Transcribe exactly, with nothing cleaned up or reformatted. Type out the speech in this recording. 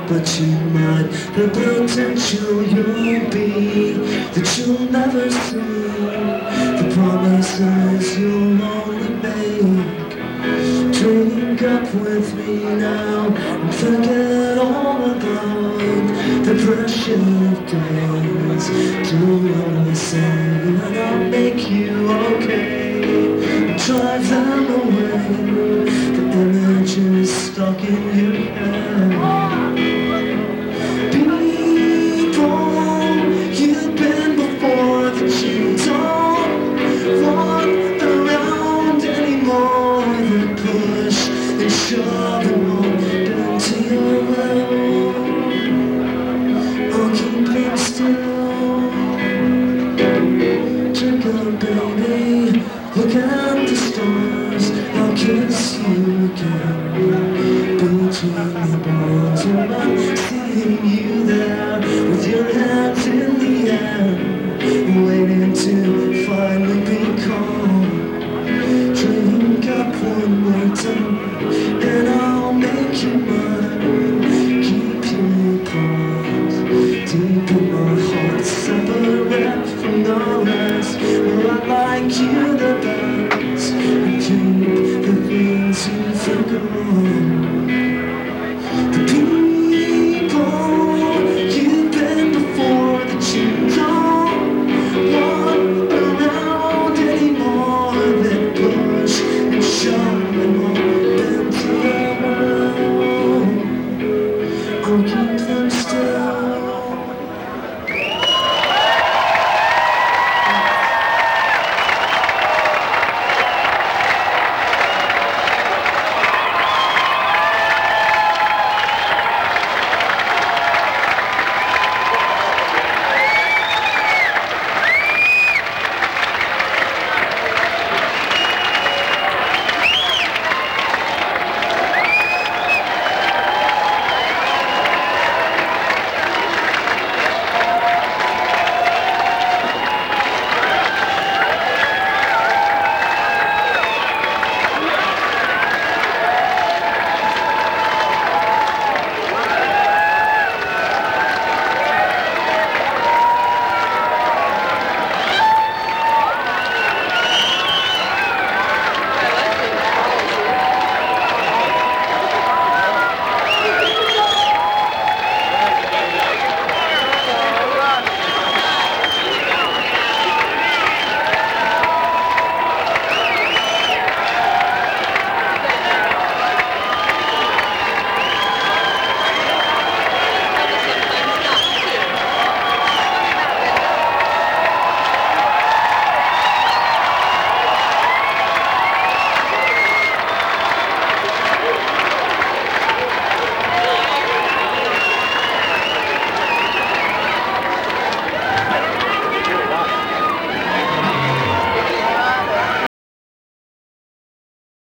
but you might. The potential you'll be that you'll never see. The promises you'll only make. Drink up with me now and forget all about the pressure of days. Do what I say and I'll make you okay. Drive them away, the images stuck in your head. People you've been before that you don't want around anymore, that push and shove and won't bend to your will. I'll keep them still. Drink up, baby, look at the stars. I'll kiss you again between the bars, and I'm seeing you there with your hands in the air, waiting to finally be calm. Drink up one more time, and I'll make you mine. Keep you apart, deep in my heart, separate from the rest. Well, I like you.